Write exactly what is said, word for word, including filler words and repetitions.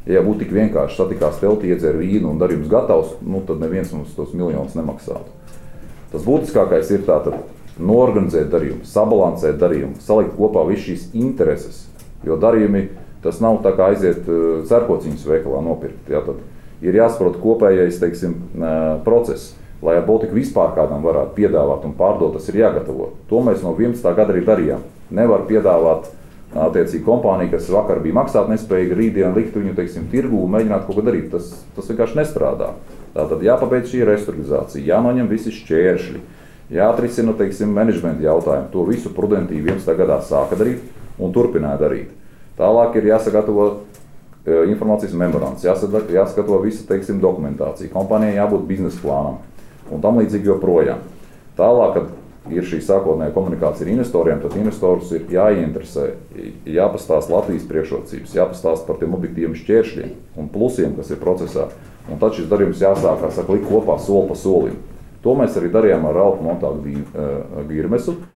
Ja būtu tik vienkārši satikās teltī, iedzer vīnu un darījums gatavs, nu, tad neviens mums tos miljonus nemaksātu. Tas būtiskākais ir tātad noorganizēt darījumu, sabalansēt darījumu, salikt kopā visu šīs intereses, jo darījumi tas nav tā kā aiziet uh, cērkociņus veikalā nopirkt. Jā, tad ir jāsaprot kopējais, teiksim, uh, process, lai ar Baltiku vispār kādam varētu piedāvāt un pārdot, tas ir jāgatavo. To mēs no vienpadsmitā gada arī darījām. Nevar piedāvāt attiecīgi kompānija, kas vakar bija maksāt nespējīga, rītdien likt viņu, teiksim, tirgū un mēģināt kaut ko darīt. Tas, tas vienkārši nestrādā. Tātad jāpabeidz šī restruktūrizācija, jānoņem visi šķēršļi, jāatrisina, teiksim, menedžmenta jautājumi. To visu Prudentī vienpadsmitā gadā sāka darīt un turpināja darīt. Tālāk ir jāsagatavo e, informācijas memorands, jāsagatavo visa, teiksim, dokumentācija. Kompānijai jābūt biznesa plānam un tam līdzīgi joprojām. Tālāk, kad ir šī sākotnējā komunikācija ar investoriem, tad investorus ir jāieinteresē, jāpastāst Latvijas priekšrocības, jāpastāst par tiem objektīviem šķēršļiem un plusiem, kas ir procesā. Un tad šis darījums jāsāk, kā saka, likt kopā soli pa solim. To mēs arī darījām ar Ralfu Montāgu Gīrmesu.